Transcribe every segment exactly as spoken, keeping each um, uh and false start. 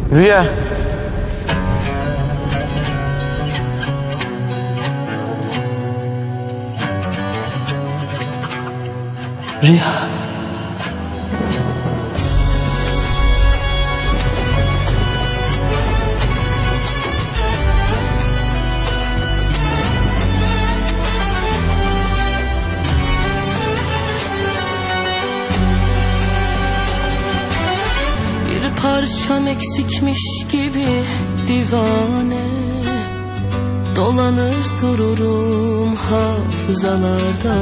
Rüya. Rüya. Bir parçam eksikmiş gibi divane, dolanır dururum hafızalarda.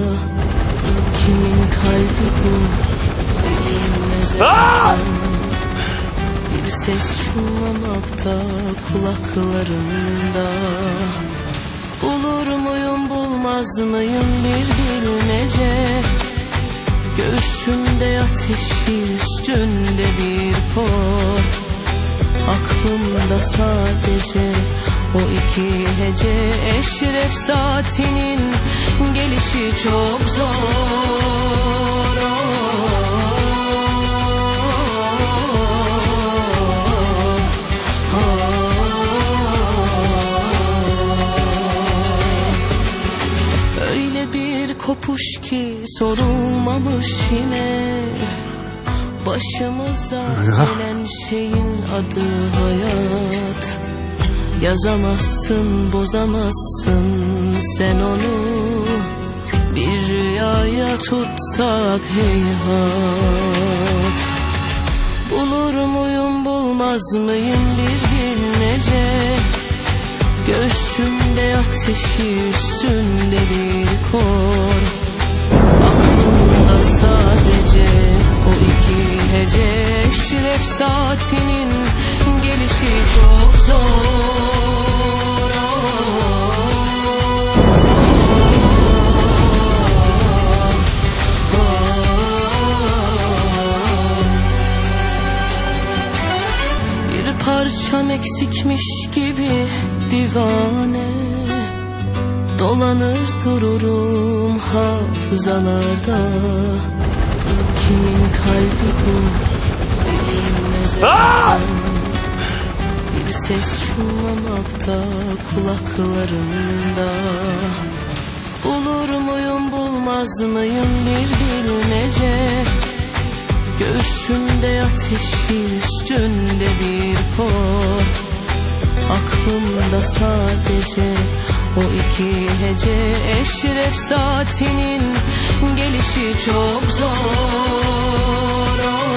Kimin kalbi bu bilinmez zaten. Bir ses çınlamakta kulaklarımda. Bulur muyum bulmaz mıyım bir bilmece. Göğsümde ateşi üstünde bir kor. Aklımda sadece o iki hece. Eşref saatinin gelişi çok zor. Öyle bir kopuş ki sorulmamış yine. Başımıza gelen şeyin adı hayat. Yazamazsın, bozamazsın sen onu. Bir rüyaya tutsak heyhat. Bulur muyum bulmaz mıyım bir bilmece. Göğsümde ateşi üstünde bir kor. Aklımda sadece o iki hece. Eşref saatinin gelişi çok zor. Bir parçam eksikmiş gibi divane, dolanır dururum hafızalarda. Kimin kalbi bu bilinmez zaten. Bir ses çınlamakta kulaklarımda. Bulur muyum bulmaz mıyım bir bilmece. Göğsümde ateşi üstünde bir kor. Aklımda sadece o iki hece. Eşref saatinin gelişi çok zor.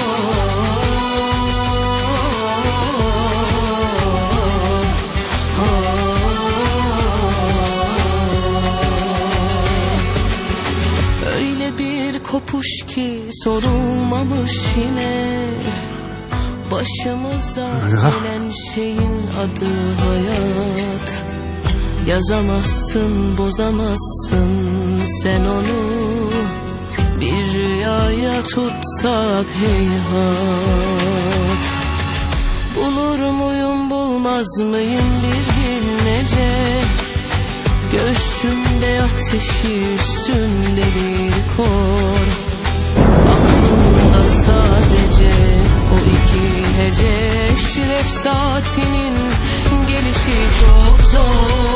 Öyle bir kopuş ki sorulmamış yine. Başımıza gelen şeyin adı hayat. Yazamazsın, bozamazsın sen onu. Bir rüyaya tutsak heyhat. Bulur muyum bulmaz mıyım bir bilmece. Göğsümde ateşi üstünde bir kor. Aklımda sadece o iki hece. Eşref saatinin gelişi çok zor.